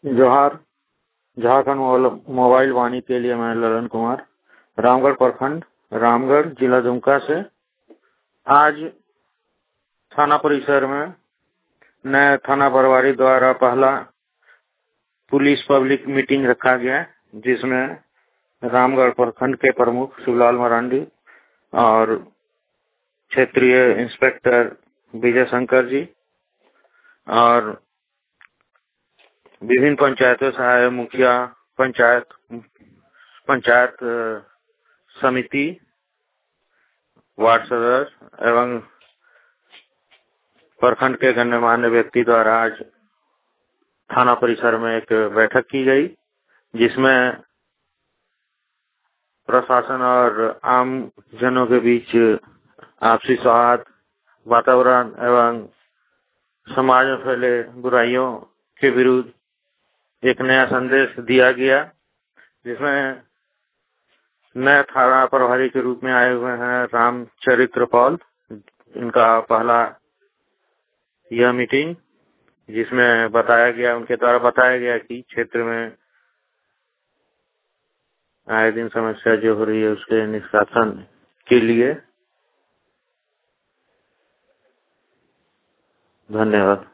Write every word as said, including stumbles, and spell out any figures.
जोहार। झारखंड मोबाइल वाणी के लिए मैं ललन कुमार, रामगढ़ प्रखंड, रामगढ़ जिला दुमका से। आज थाना परिसर में नए थाना प्रभारी द्वारा पहला पुलिस पब्लिक मीटिंग रखा गया, जिसमें रामगढ़ प्रखंड के प्रमुख शिवलाल मरांडी और क्षेत्रीय इंस्पेक्टर विजय शंकर जी और विभिन्न पंचायतों से आए मुखिया, पंचायत पंचायत समिति, वार्ड सदस्य एवं प्रखंड के गण्यमान्य व्यक्ति द्वारा आज थाना परिसर में एक बैठक की गई, जिसमें प्रशासन और आम जनों के बीच आपसी सौहार्द वातावरण एवं समाज में फैले बुराइयों के विरुद्ध एक नया संदेश दिया गया, जिसमें नए थाना प्रभारी के रूप में आए हुए हैं रामचरित्र पॉल। इनका पहला यह मीटिंग, जिसमें बताया गया उनके द्वारा बताया गया कि क्षेत्र में आए दिन समस्या जो हो रही है उसके निष्कासन के लिए। धन्यवाद।